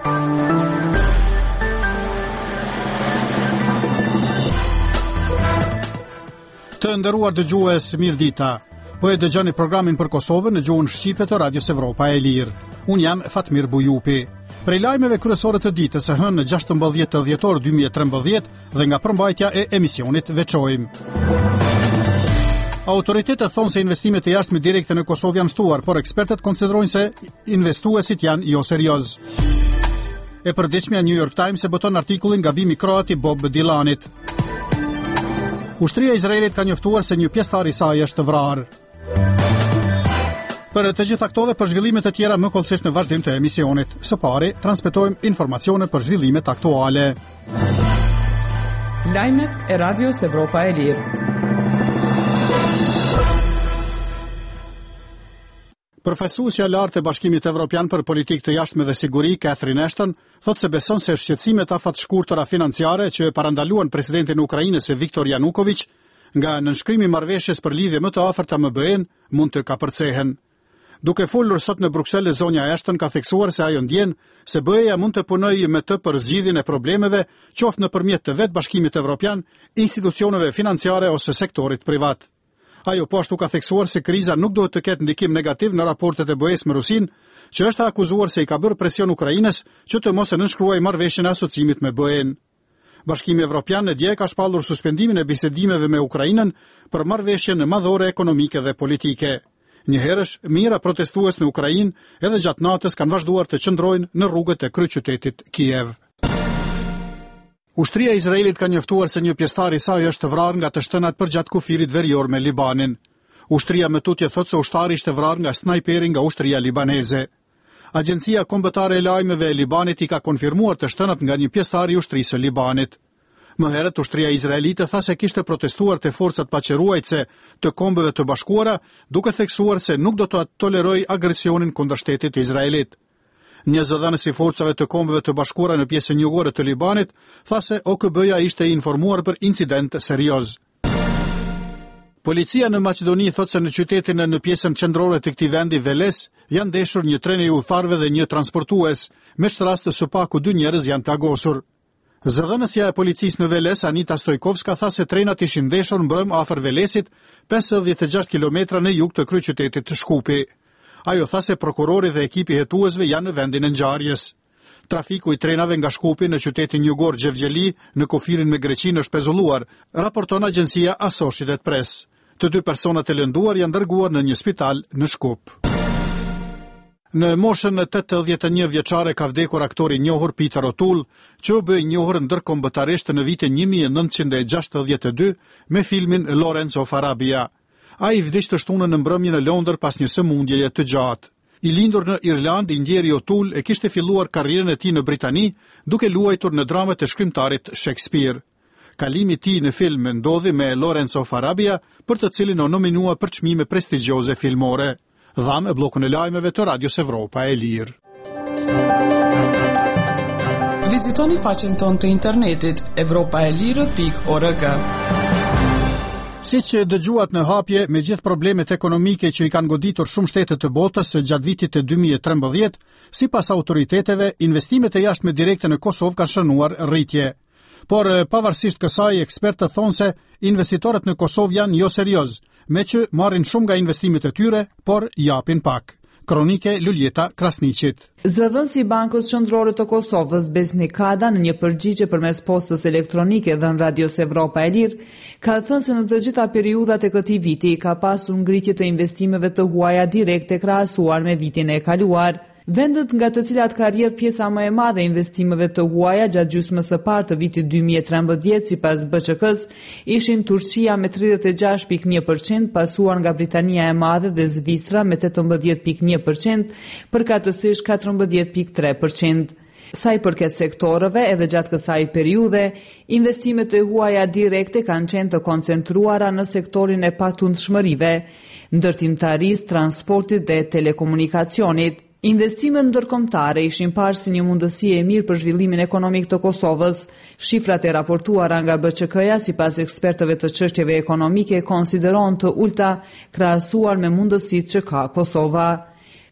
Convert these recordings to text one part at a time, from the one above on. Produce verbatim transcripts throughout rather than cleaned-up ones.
Të nderuar dëgjues, mirëdita. Po e dëgjoni programin për Kosovën në gjuhën shqipe të Radios Evropa e Lirë. Unë jam Fatmir Bujupi. Prej lajmeve kryesore të ditës së hënë në gjashtëmbëdhjetë dhjetor dy mijë e trembëdhjetë dhe nga përmbajtja e emisionit veçojmë. Autoritetet thonë se investimet e jashtme direkte në Kosovë janë shtuar, por ekspertët konsiderojnë se investuesit janë jo serioz. E përditshmja New York Times e boton artikullin Gabimi kroati Bob Dylanit. Ushtria e Izraelit ka njoftuar se një pjesëtar i saj është vrarë. Për të gjitha këto dhe për zhvillimet e tjera më kollësisht në vazhdim të emisionit. Së pari, transmetojmë informacione për zhvillimet aktuale. Lajmet e Radios Evropa e Lirë. Përfaqësuesja e lartë e Bashkimit Evropian për Politikë të Jashtme dhe Siguri, Catherine Ashton, thotë se beson se shqetësimet afatshkurtëra financiare që e parandaluan presidentin e Ukrainës Viktor Yanukovych nga nënshkrimi i marrëveshjes për lidhje më të afërta me B E-n mund të kapërcehen. Duke folur sot në Bruksel, zonja Ashton ka theksuar se ajo ndjen se B E-ja mund të punojë me të për zgjidhjen e problemeve, qoftë nëpërmjet të vetë Bashkimit Evropian, institucioneve financiare ose sektorit privat. Ajo po ashtu ka theksuar se kriza nuk duhet të ketë ndikim negativ në raportet e B E-s me Rusinë, që është akuzuar se i ka bërë presion Ukrainës që të mos e nënshkruajë marrëveshjen e asociimit me B E-n. Bashkimi Evropian në dje ka shpallur suspendimin e bisedimeve me Ukrainën për marrëveshjen madhore ekonomike dhe politike. Njëherësh, mijëra protestues në Ukrainë edhe gjatë natës kanë vazhduar të qëndrojnë në rrugët e kryeqytetit Kiev. Ushtria e Izraelit ka njoftuar se një pjesëtar i saj është vrarë nga të shtënat përgjatë kufirit verior me Libanin. Ushtria me tutje thotë se ushtari ishte vrarë nga snajperi nga ushtria libaneze. Agjencia Kombëtare e Lajmeve e Libanit i ka konfirmuar të shtënat nga një pjesëtar i ushtrisë së Libanit. Më herët ushtria izraelite tha se kishte protestuar te forcat paqëruajtëse të Kombeve të Bashkuara, duke theksuar se nuk do të tolerojë agresionin kundër shtetit të Izraelit. Një zëdhënës i forcave të Kombeve të Bashkuara në pjesën jugore të Libanit tha se O K B-ja ishte informuar për incident serioz. Policia në Maqedoni thotë se në qytetin e në pjesën qendrore të këtij vendi Veles janë ndeshur një tren i udhëtarëve dhe një transportues, me çdo rast së paku dy njerëz janë plagosur. Zëdhënësja e policisë në Veles, Anita Stojkovska, tha se trenat ishin ndeshur mbrëm afër Velesit, pesëdhjetë e gjashtë kilometra në jug të kryeqytetit të Shkupi. Ajo tha se prokurori dhe ekipi hetuesve janë në vendin e ngjarjes. Trafiku i trenave nga Shkupi në qytetin jugor Xhevgjeli në kufirin me Greqinë është pezulluar, raporton agjencia Associated Press. Të dy personat e lënduar janë dërguar në një spital në Shkup. Në moshën e tetëdhjetë e një vjeçare ka vdekur aktori i njohur Peter O'Toole, që u bë i njohur ndërkombëtarisht në vitin një mijë e nëntëqind e gjashtëdhjetë e dy me filmin Lawrence of Arabia. Ai vdiq të shtunën në mbrëmje në Londër pas një sëmundjeje të gjatë. I lindur në Irlandë, Ingjeri O'Toole e kishte filluar karrierën e tij në Britani duke luajtur në dramat e shkrimtarit Shakespeare. Kalimi i tij në film ndodhi me Lawrence of Arabia, për të cilin u nominua për çmime prestigjioze filmore. Dham e bllokun e lajmeve të Radios Evropa e Lirë. Vizitoni faqen tonë të internetit evropaelire pikë org. Si që dëgjuat në hapje, me gjithë problemet ekonomike që i kanë goditur shumë shtete të botës gjatë vitit të dy mijë e trembëdhjetë, sipas autoriteteve, investimet e jashtme direkte në Kosovë kanë shënuar rritje. Por pavarësisht kësaj, ekspertët thonë se investitorët në Kosovë janë jo serioz, me që marrin shumë nga investimet e tyre, por japin pak. Kronike Luljeta Krasniqit. Zëdhënësi i Bankës Qendrore të Kosovës, Besnik Kada, në një përgjigje përmes postës elektronike dhe në Radios Evropa e Lirë, ka thënë se në të gjitha periudhat e këtij viti ka pasur ngritje të investimeve të huaja direkte krahasuar me vitin e kaluar. Vendet nga të cilat ka rrjedh pjesa më e madhe e investimeve të huaja gjatë gjysmës së parë të vitit dy mijë e trembëdhjetë sipas B Q K-s ishin Turqia me tridhjetë e gjashtë pikë një përqind, pasuar nga Britania e Madhe dhe Zvicra me tetëmbëdhjetë pikë një përqind, përkatësisht katërmbëdhjetë pikë tre përqind. Sa i përket sektorëve, edhe gjatë kësaj periudhe, investimet e huaja direkte kanë qenë të koncentruara në sektorin e patundshmërive, ndërtimtarisë, transportit dhe telekomunikacionit. Investimet ndërkombëtare ishin parë si një mundësi e mirë për zhvillimin ekonomik të Kosovës. Shifrat e raportuara nga B Q K-ja sipas ekspertëve të çështjeve ekonomike konsiderohen të ulta krahasuar me mundësitë që ka Kosova.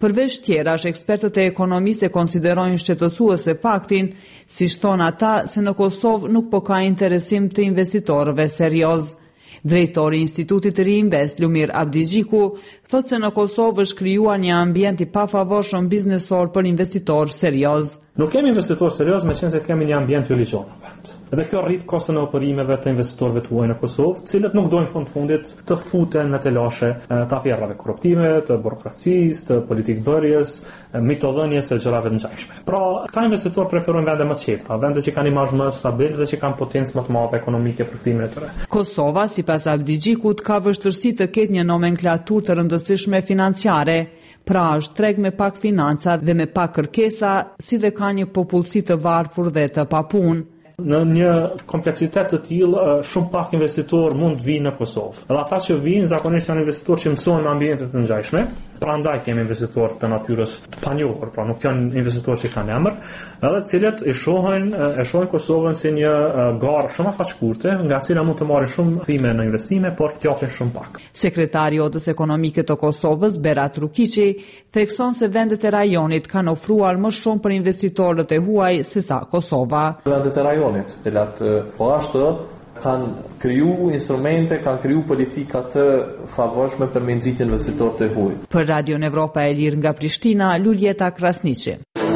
Përveç tjerash, ekspertët e ekonomisë e konsiderojnë shqetësuese faktin, si thon ata, se në Kosovë nuk po ka interesim të investitorëve serioz. Drejtori i Institutit të Reinvest, Lumir Abdigjiku, thotë se në Kosovë është krijuar një ambient i pafavorshëm biznesor për investitor serioz. Nuk kemi investitor serioz me qenë se kemi një ambient jo ligjor në vend. Edhe kjo rrit kostën e operimeve të investitorëve të huaj në Kosovë, të cilët nuk dojnë fund fundit të futen në telashe të afjerrave korruptive, të burokracisë, të politikbërjes, mitodhënies e gjërave të ngjashme. Pra, këta investitorë preferojnë vende më të qeta, vende që kanë imazh më stabil dhe që kanë potencë më të madhe ekonomike për kthimin e tyre. Kosova, sipas Abdigjikut, ka vështirësi të ketë një nomenklaturë të rëndësishme financiare. Pra është treg me pak financa dhe me pak kërkesa, si dhe ka një popullsi të varfër dhe të papunë. Në një kompleksitet të tillë, shumë pak investitor mund të vinë në Kosovë. Edhe ata që vinë zakonisht janë investitorë që mësojnë në ambiente të ngjashme. Prandaj kemi investitorë të natyrës të panjohur, pra nuk janë investitorë që kanë emër, edhe të cilët e shohin e shohin Kosovën si një garë shumë afaqshkurte, nga e cila mund të marrin shumë thime në investime, por të japin shumë pak. Sekretari i Odës Ekonomike të Kosovës, Berat Rukiqi, thekson se vendet e rajonit kanë ofruar më shumë për investitorët e huaj sesa Kosova. Vendet e rajonit, të cilat po ashtu kanë kriju instrumente, kanë kriju politika të favorshme për me nxitje investitorët e huaj. Për Radion Evropa e Lirë nga Prishtina, Luljeta Krasniqi.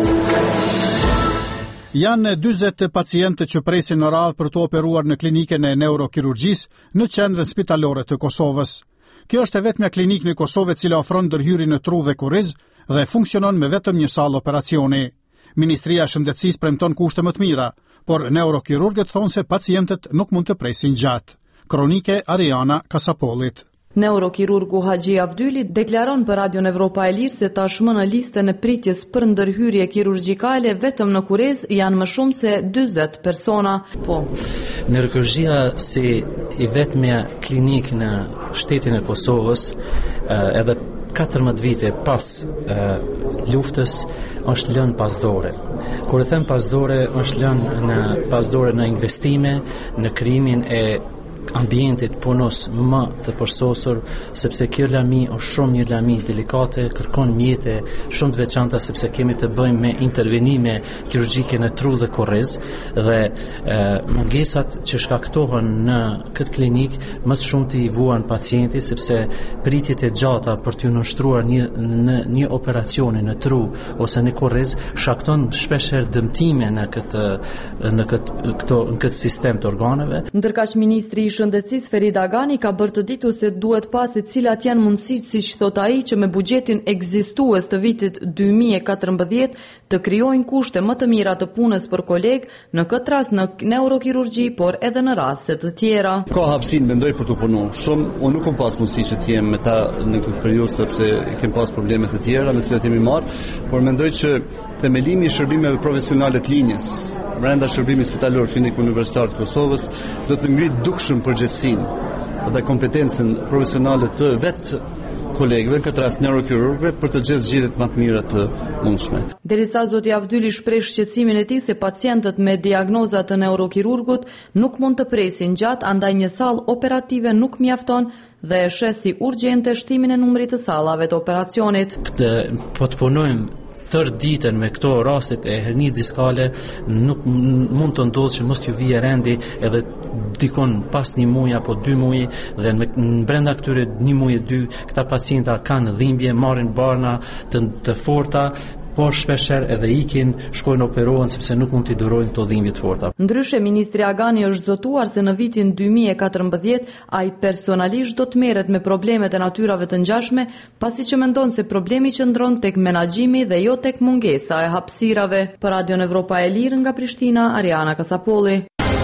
Janë dyzet pacientë që presin në radhë për të operuar në klinikën e neurokirurgjisë në qendrën spitalore të Kosovës. Kjo është e vetmja klinikë në Kosovë e cila ofron ndërhyrje në tru dhe kurriz dhe funksionon me vetëm një sallë operacioni. Ministria e Shëndetësisë premton kushte më të mira, por neurokirurgët thonë se pacientët nuk mund të presin gjatë. Kronike Ariana Kasapolit. Neurokirurgu Haxhi Avdyli deklaron për Radion Evropa e Lirë se tashmë në listën e pritjes për ndërhyrje kirurgjikale vetëm në Kurez janë më shumë se dyzet persona. Po. Neurokirurgjia si i vetmja klinikë në shtetin e Kosovës, edhe katërmbëdhjetë vite pas e, luftës është lënë pasdore. Kur e them pasdore, është lënë në pasdore në investime, në krijimin e ambientit punos më të përsosur, sepse kjo lami është shumë një lami delikate, kërkon mjete shumë të veçanta sepse kemi të bëjmë me intervenime kirurgjike në tru dhe korrez dhe e, mungesat që shkaktohen në këtë klinik më shumë të i vuan pacienti sepse pritjet e gjata për t'ju nënshtruar një, në një operacioni në tru ose në korrez shkakton shpeshherë dëmtime në këtë në këtë këto në këtë sistem të organeve. Ndërkaq ministri i Shëndetësisë Ferid Agani ka bërë të ditur se duhet pasi cilat janë mundësitë, siç thot ai, që me buxhetin ekzistues të vitit dy mijë e katërmbëdhjetë të krijojnë kushte më të mira të punës për kolegë, në këtë rast në neurokirurgji, por edhe në raste të tjera. Ka hapësinë mendoj për të punuar. Shumë unë nuk kam pas mundësi që të jem me ta në këtë periudhë sepse kem pas probleme të tjera me cilat jemi marrë, por mendoj që themelimi i shërbimeve profesionale të linjës brenda shërbimit spitalor klinik universitar të Kosovës do të ngrit dukshëm përgjegjësinë dhe kompetencën profesionale të vetë kolegëve, në këtë rast neurokirurgëve, për të gjetur zgjedhjet më të mira të mundshme. Derisa zoti Avdyli shpreh shqetësimin e tij se pacientët me diagnoza të neurokirurgut nuk mund të presin gjatë, andaj një sallë operative nuk mjafton dhe e sheh si urgjente shtimin e numrit të sallave të operacionit. Këtë po të punojmë tër ditën me këto rastet e hernisë diskale, nuk mund të ndodhë që mos t'ju vijë rendi edhe dikon pas një muaj apo dy muaj dhe në brenda këtyre një muaj e dy këta pacienta kanë dhimbje, marrin barna të, të forta, por shpeshherë edhe ikin, shkojnë operohen sepse nuk mund t'i durojnë këto dhimbje të forta. Ndryshe, ministri Agani është zotuar se në vitin dy mijë e katërmbëdhjetë ai personalisht do të merret me problemet e natyrave të ngjashme, pasi që mendon se problemi qëndron tek menaxhimi dhe jo tek mungesa e hapësirave. Për Radion Evropa e Lirë nga Prishtina, Ariana Kasapolli.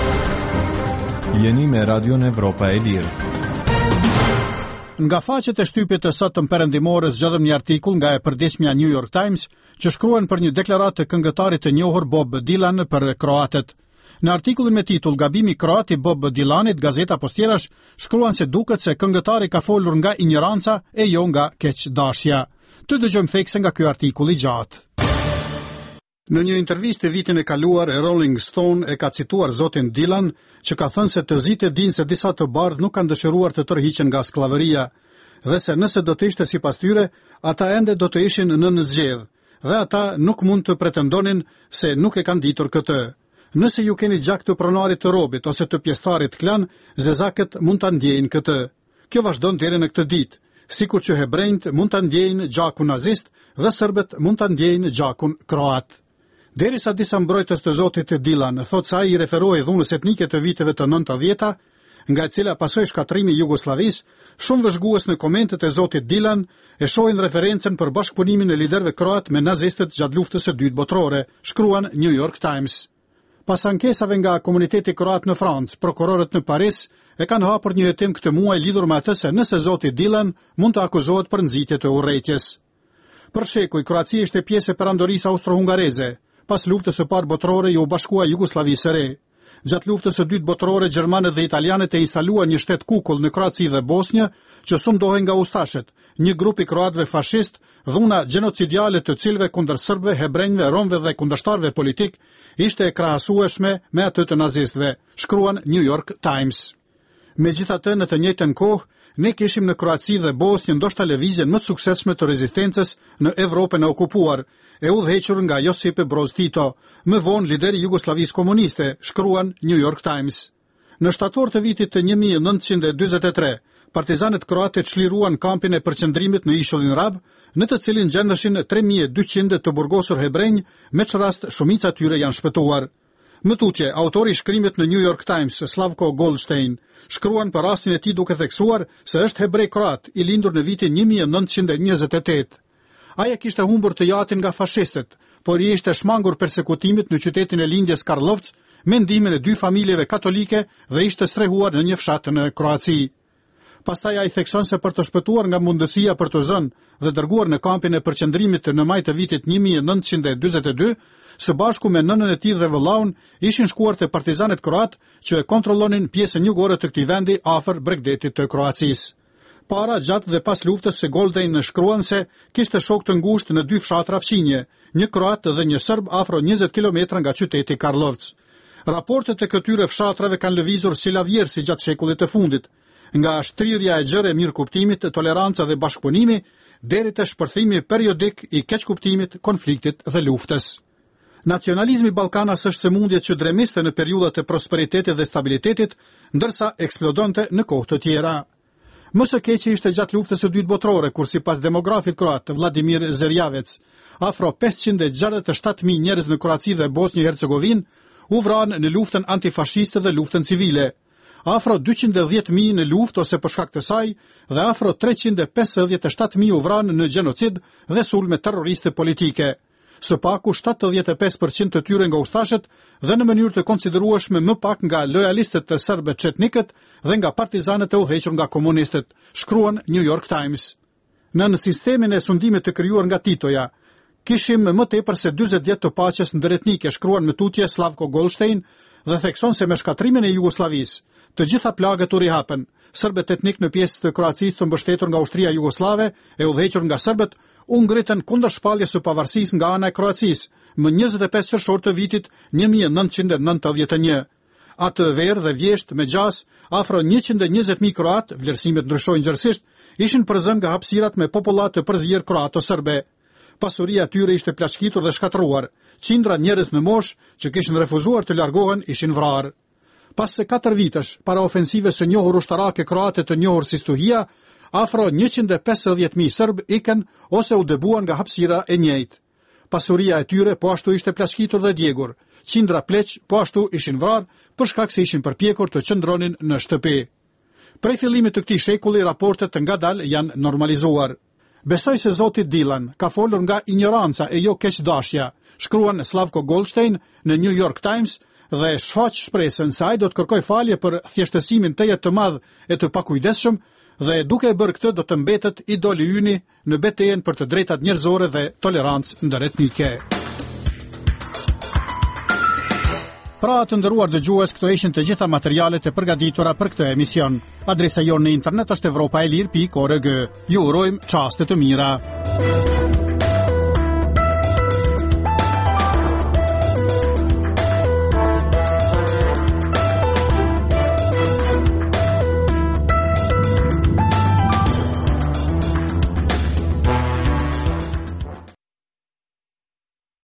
Jeni me Radion Evropa e Lirë. Nga faqet e shtypit të sotëm perëndimore zgjodhëm një artikull nga e përditshmja New York Times që shkruan për një deklaratë të këngëtarit të njohur Bob Dylan për kroatët. Në artikullin me titull Gabimi kroat i Bob Dylanit, gazeta Postjerash shkruan se duket se këngëtari ka folur nga ignoranca e jo nga keqdashja. Të dëgjojmë thekse nga ky artikull i gjatë. Në një intervistë vitin e kaluar, e Rolling Stone e ka cituar zotin Dylan, që ka thënë se të zitë din se disa të bardh nuk kanë dëshiruar të tërhiqen nga skllavëria. dhe se nëse do të ishte sipas tyre, ata ende do të ishin në nëzgjedh, dhe ata nuk mund të pretendonin se nuk e kanë ditur këtë. Nëse ju keni gjak të pronarit të robit ose të pjesëtarit klan, zezakët mund ta ndjejnë këtë. Kjo vazhdon deri në këtë ditë, sikur që hebrejt mund ta ndjejnë gjakun nazist dhe serbët mund ta ndjejnë gjakun kroat. Derisa disa mbrojtës të zotit Dylan thotë se ai i referoi dhunës etnike të viteve të nëntëdhjetë, nga e cila pasoi shkatrimi i Jugosllavisë, shumë vëzhgues në komentet e zotit Dylan e shohin referencën për bashkëpunimin e liderëve kroat me nazistët gjatë luftës së dytë botërore, shkruan New York Times. Pas ankesave nga komuniteti kroat në Francë, prokurorët në Paris e kanë hapur një hetim këtë muaj lidhur me atë se nëse zoti Dylan mund të akuzohet për nxitje të urrëties. Për shekuj, Kroacia ishte pjesë e perandorisë austro-hungareze. Pas luftës së parë botërore u bashkua Jugosllavisë së re. Gjatë luftës së dytë botërore, gjermanët dhe italianët e instaluan një shtet kukull në Kroaci dhe Bosnjë, që sundohej nga ustashët, një grup i kroatëve fashist, dhuna gjenocidiale të cilëve kundër serbëve, hebrejve, romëve dhe kundërshtarëve politik, ishte e krahasueshme me atë të nazistëve, shkruan New York Times. Megjithatë, në të njëjtën kohë, ne kishim në Kroaci dhe Bosnjë ndoshta lëvizjen më të suksesshme të rezistencës në Evropën e okupuar, e udhëhequr nga Josip Broz Tito, më vonë lideri i Jugosllavisë komuniste, shkruan New York Times. Në shtator të vitit të një mijë e nëntëqind e dyzet e tre, partizanët kroatë çliruan kampin e përqendrimit në ishullin Rab, në të cilin gjendeshin tre mijë e dyqind të burgosur hebrenj, me çrast shumica tyre janë shpëtuar. Më tutje, autori i shkrimit në New York Times, Slavko Goldstein, shkruan për rastin e tij duke theksuar se është hebrej kroat i lindur në vitin një mijë e nëntëqind e njëzet e tetë. Ai kishte humbur të jatin nga fashistët, por i ishte shmangur persekutimit në qytetin e lindjes Karlovc me ndihmën e dy familjeve katolike dhe ishte strehuar në një fshat në Kroaci. Pastaj ai thekson se për të shpëtuar nga mundësia për të zënë dhe dërguar në kampin e përqendrimit në maj të vitit një mijë e nëntëqind e dyzet e dy, së bashku me nënën e tij dhe vëllaun, ishin shkuar te partizanët kroat që e kontrollonin pjesën jugore të këtij vendi afër Bregdetit të Kroacisë. Para, gjatë dhe pas luftës se Goldstein shkruan se kishte shok të ngushtë në dy fshatra fqinje, një kroat dhe një serb afro njëzet kilometra nga qyteti Karlovc. Raportet e këtyre fshatrave kanë lëvizur si lavjersi gjatë shekullit të fundit, nga shtrirja e gjerë e mirëkuptimit, toleranca dhe bashkëpunimi, deri te shpërthimi periodik i keqkuptimit, konfliktit dhe luftës. Nacionalizmi ballkanas është sëmundje që dremiste në periudhat e prosperitetit dhe stabilitetit, ndërsa eksplodonte në kohë të tjera. Më së keqi ishte gjatë luftës së dytë botërore, kur sipas demografit kroat Vladimir Zerjavec, afro pesëqind e gjashtëdhjetë e shtatë mijë njerëz në Kroaci dhe Bosnjë Hercegovinë u vranë në luftën antifashiste dhe luftën civile. Afro dyqind e dhjetë mijë në luftë ose për shkak të saj dhe afro treqind e pesëdhjetë e shtatë mijë u vranë në gjenocid dhe sulme terroriste politike. Së paku shtatëdhjetë e pesë përqind të tyre nga ustashët dhe në mënyrë të konsiderueshme më pak nga lojalistët të serbë çetnikët dhe nga partizanët e udhëhequr nga komunistët, shkruan New York Times. Në sistemin e sundimit të krijuar nga Titoja, kishim më tepër se dyzet vjet të paqes ndëretnike, shkruan në tutje Slavko Goldstein dhe thekson se me shkatrimin e Jugosllavisë, të gjitha plagët u rihapen. Serbët etnik në pjesë të Kroacisë të mbështetur nga ushtria jugoslave e udhëhequr nga serbët u ngritën kundër shpalljes së pavarësisë nga ana e Kroacisë më njëzet e pesë qershor të vitit një mijë e nëntëqind e nëntëdhjetë e një. Atë verë dhe vjesht me gjas, afro njëqind e njëzet mijë kroat, vlerësimet ndryshojnë gjerësisht, ishin përzën nga hapësirat me popullat të përzjer kroato-serbe. Pasuria tyre ishte plaçkitur dhe shkatruar. Qindra njerëz në moshë që kishin refuzuar të largohen ishin vrarë. Pas se katër vitesh, para ofensives së njohur ushtarake kroate të njohur si Stuhia, afro njëqind e pesëdhjetë mijë serb ikën ose u dëbuan nga hapësira e njëjtë. Pasuria e tyre po ashtu ishte plaçkitur dhe djegur. Qindra pleq po ashtu ishin vrarë për shkak se ishin përpjekur të qëndronin në shtëpi. Prej fillimit të këtij shekulli raportet ngadalë janë normalizuar. Besoj se zoti Dylan ka folur nga ignoranca e jo keqdashja, shkruan Slavko Goldstein në New York Times dhe shfaq shpresën se ai do të kërkoj falje për thjeshtësimin teje të madh e të pakujdesshëm dhe duke e bërë këtë do të mbetet idoli yni në betejën për të drejtat njerëzore dhe tolerancë ndëretnike. Pra të nderuar dëgjues, këto ishin të gjitha materialet e përgatitura për këtë emision. Adresa jonë në internet është evropaelir pikë org. Ju urojmë çaste të mira.